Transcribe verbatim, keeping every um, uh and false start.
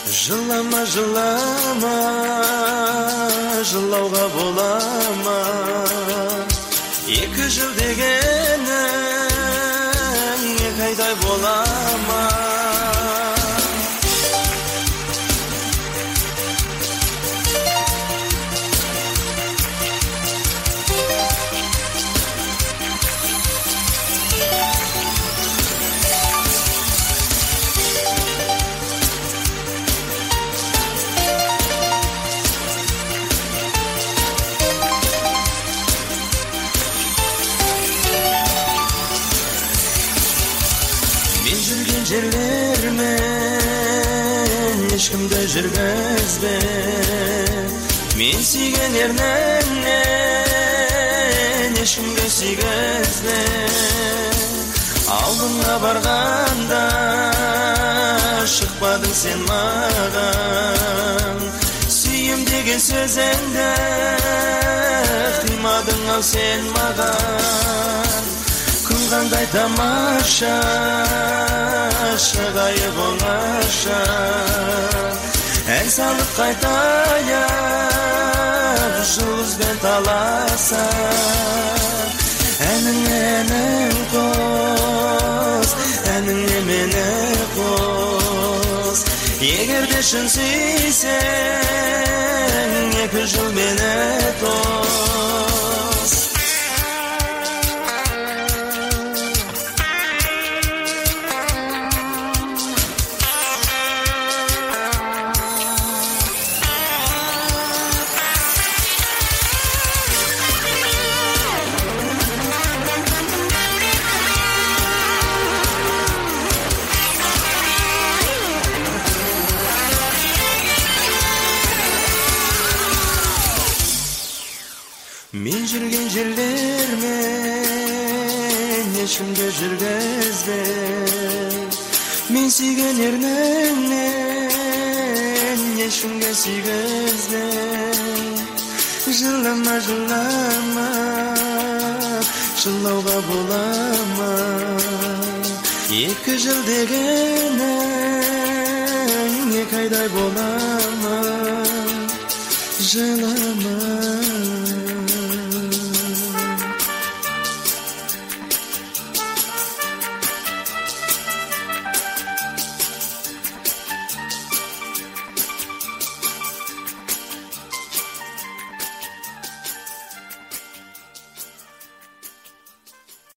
Жылама, жылама, жылауға бола ма? Екі жыл дегенің екі айдай бола ма? Мен жүрген жерлермен ешкімді жүргізбе, мен сүйген ерніңнен ешкімге сүйгізбе. Алдыңа барғанда шықпадың сен маған, сүйем деген сөзіңді қимадың ау сен маған. Күн қандай тамаша, шығайық оңаша, ән салып қайтайық жұлдызбен таласа. Әнің әнің қос, әніңе мені қос. Егер де шын сүйсең, екі жыл мені тос. Мен жүрген жерлермен ешкімге жүргізбе, мен сүйген ерніңнен ешкімге сүйгізбе. Жылама, жылама, жылауға бола ма? Екі жыл дегенің екі айдай бола ма? Жылама.